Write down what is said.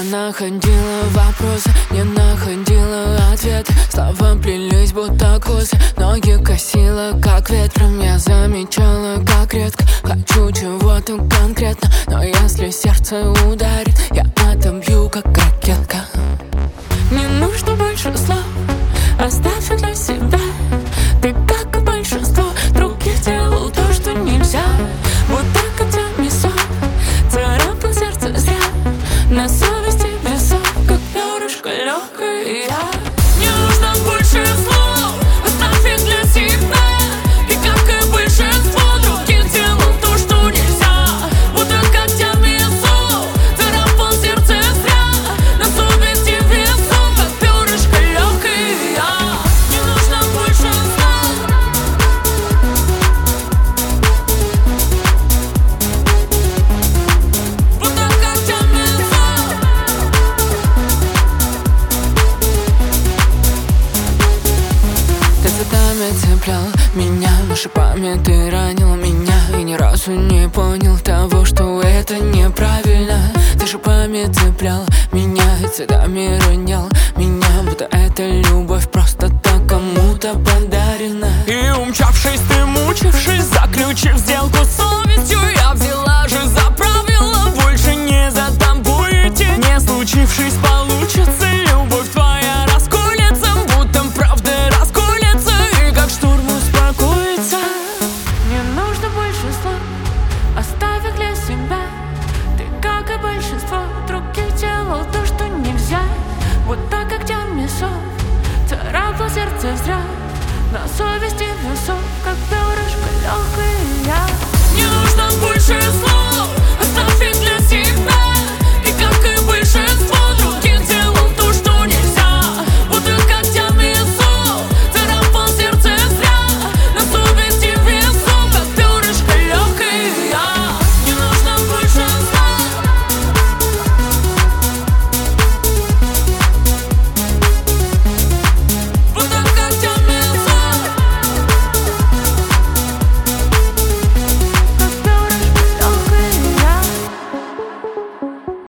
находила вопросы, не находила ответ. Слова плелись будто косы, ноги косила как ветром. Я замечала, как редко хочу чего-то конкретно, но если сердце ударит, я отобью как ракетка. Не нужно больше слов, оставь для себя. Ты, как и большинство других, делал то, что нельзя. Вот так котями сон царапал сердце зря. На совести весов, как перышко легкое я. Не нужно больше слов, оставь их для себя. И как и большинство других, делал то, что нельзя. Вот так котями сон царапал сердце зря. На совести весов, как перышко легкое я. Не нужно больше слов. Вот так котями сон. Ты цветами цеплял меня, но шипами ты ранил меня. И ни разу не понял того, что это неправильно. Ты шипами цеплял меня и цветами ронял меня, будто эта любовь просто так кому-то подарена. И умчавшись, ты мучившись, заключив сделку с совестью, я взяла же за правило больше не за тобой идти. Не случившись, получится, любовь твоя расколется, будто правда расколется, и как шторм успокоится. Не нужно больше слов, оставь их для себя. Ты, как и большинство других, делал то, что нельзя. Вот так, как когтями сов царапал сердце зря. На совести весов